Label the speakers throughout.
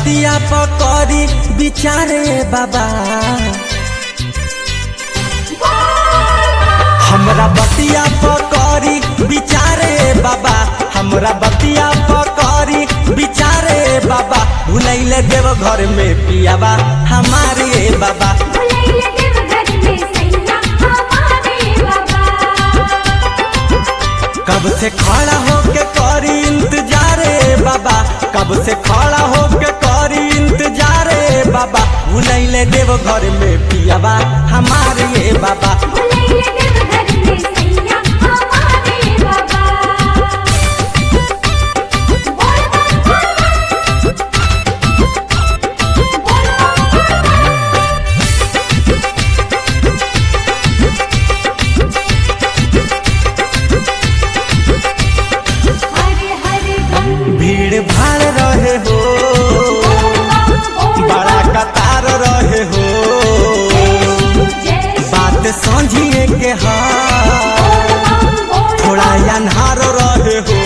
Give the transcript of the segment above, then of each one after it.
Speaker 1: बतिया पकड़ी बिचारे बाबा, हमरा बतिया पकड़ी बिचारे बाबा, हमरा बतिया पकड़ी बिचारे बाबा। भुलैले देव घर में पियाबा हमारे बाबा,
Speaker 2: भुलैले देव घर में सैया हमारे बाबा।
Speaker 1: कब से खड़ा होके करी इंतजारे बाबा, कब से खड़ा होके करी इंतजारे बाबा। भुलैले देव घर में पियाबा हमारे बाबा,
Speaker 2: भुलैले देव घर में सैया हमारे बाबा। बोल बोल हरे हरे बम
Speaker 1: भीड़ भाड़ रहे हो, बड़ा कतार रहे हो। बात समझिए के हाँ थोड़ा अन्हार रहे हो।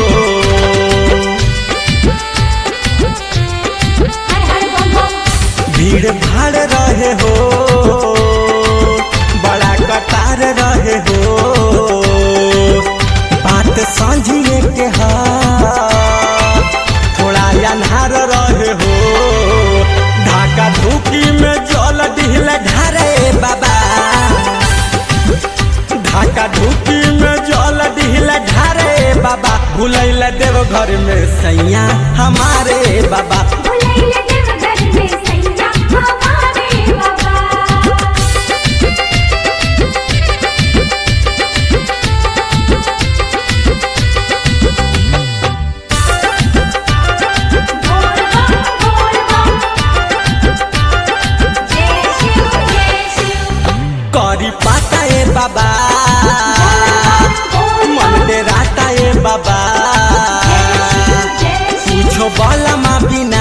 Speaker 1: भीड़ भाड़ रहे हो, बड़ा कतार रहे हो। बात समझिए के हाँ थोड़ा अन्हार रहे हो। ढाका धूकी में जल दिल ढारे बाबा, ढाका धूकी में जल दिल ढारे बाबा। भुलैले देव घर में सैया हमारे बाबा,
Speaker 2: भुलैले देव घर में सैया हमारे बाबा। बोल बम जय शिव
Speaker 1: करी पाता ए बाबा, मन डेराता ए बाबा। पूछो बाला माँ बिना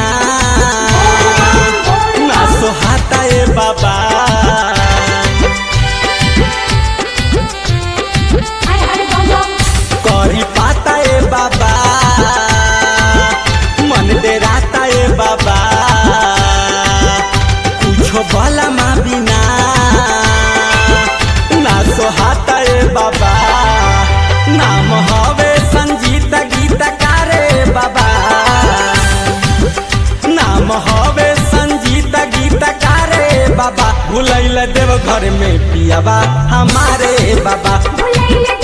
Speaker 1: ना सोहाता ए बाबा। करी पाता ए बाबा, मन डेराता ए बाबा। पूछो बाला माँ बिना ना सोहाता ए बाबा। नाम हवे संगीत गीतकारे बाबा, नाम हवे संगीत गीतकारे बाबा। भुलैले देव घर में पियाबा हमारे बाबा,
Speaker 2: भुलैले